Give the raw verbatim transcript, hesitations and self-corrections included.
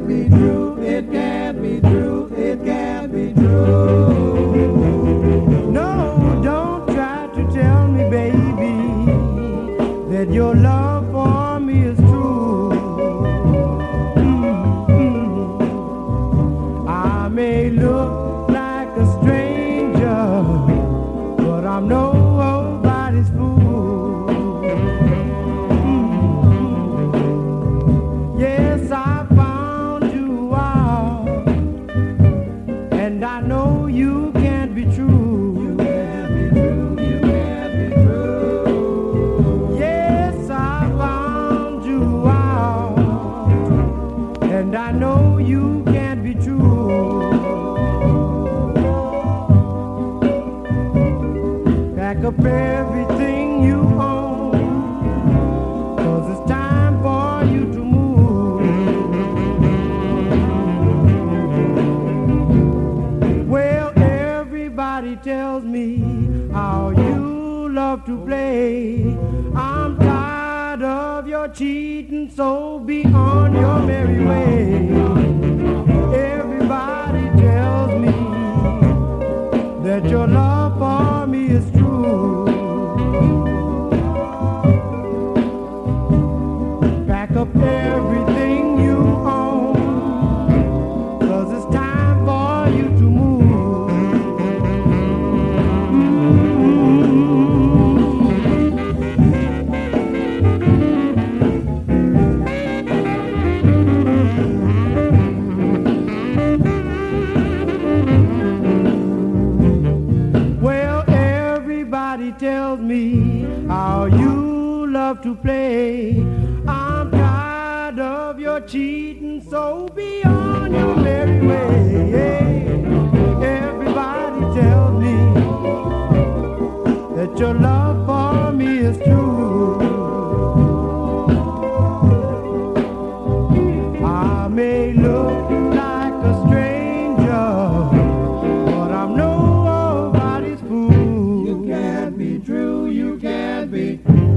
be true, it can't be true, it can't be true. No, don't try to tell me, baby, that your love for me is true. Mm-hmm. I may look like a stranger, but I'm nobody's fool. Mm-hmm. Yes, I found you out, and I know you can't be true. You can't be true, you can't be true. Yes, I found you out, and I know you can't be true. Pack up everything you own, 'cause it's time for you to move. Well, everybody tells me how you love to play. I'm tired of your cheating, so be on your merry way. Everybody tells me that your love for me is true. Pack up everything you own, 'cause it's time for you to move. Well, everybody tells me how you love to play. I'm tired of your cheating, so be on your merry way. Everybody tells me that your love for me is true. I may look like a stranger, but I'm nobody's fool. You can't be true, you can't be